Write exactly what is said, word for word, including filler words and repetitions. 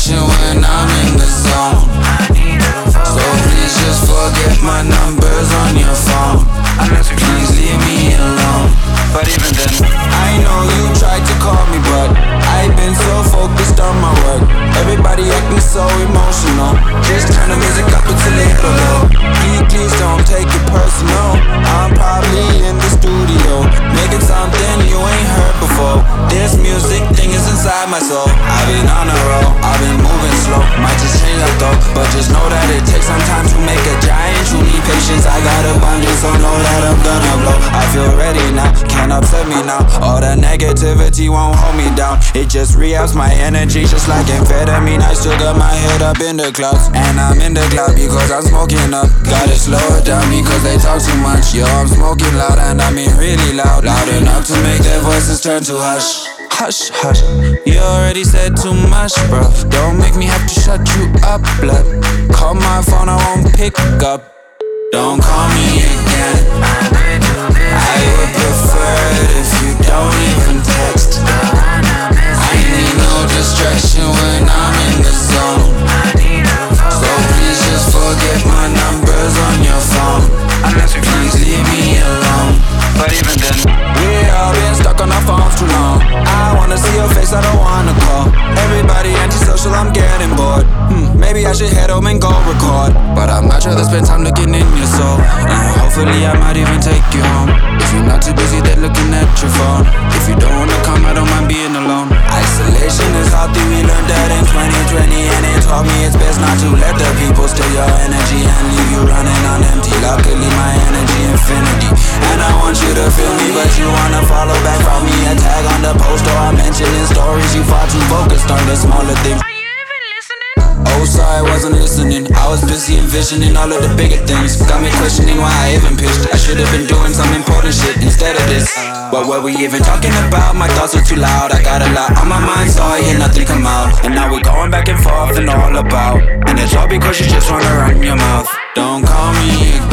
distraction when I'm in the zone. So please just forget my numbers on your phone. Please leave me alone. But even then, I know you tried to call me, but I've been so focused on my work. Everybody acting so emotional. Just turn the music up until they hit a low. Please, please don't take it personal. I'm probably in the studio making something you ain't heard before. This music thing is inside my soul. I've been on a roll, I've been moving slow. Might just change up though, but just know that it takes some time to make a giant. You need patience, I got abundance, so know that I'm gonna blow. I feel ready now, can't upset me now. All the negativity won't hold me down. It just re-ups my energy just like amphetamine. I still got my head up in the clouds, and I'm in the cloud because I'm smoking up. Gotta slow it down because they talk too much. Yo, I'm smoking loud and I mean really loud. Loud enough to make their voices turn to hush. Hush, hush, you already said too much, bro. Don't make me have to shut you up, blood. Call my phone, I won't pick up. Don't call me again. I would prefer it if you don't even text. I need no distraction when I'm in the zone. So please just forget my numbers on your phone. Please leave me alone. But even then, we all been stuck on our phones too long. I wanna see your face, I don't wanna call. Everybody antisocial, I'm getting bored. hmm, Maybe I should head home and go record. But I'd much rather spend time looking in your soul. And hopefully I might even take you home. If you're not too busy, then looking at your phone. If you don't wanna come, I don't mind being alone. Isolation is healthy, we learned that in twenty twenty. And it taught me it's best not to let the people steal your energy and leave you running on empty. Luckily my energy infinity, and I want you to feel me, but you wanna follow back from me. A tag on the post or I mention in stories. You far too focused on the smaller things. Are you even listening? Oh, sorry, I wasn't listening. I was busy envisioning all of the bigger things. Got me questioning why I even pitched. I should've been doing some important shit instead of this. What were we even talking about? My thoughts were too loud. I got a lot on my mind, so I hear nothing come out. And now we're going back and forth and all about. And it's all because you just wanna run your mouth. Don't call me again.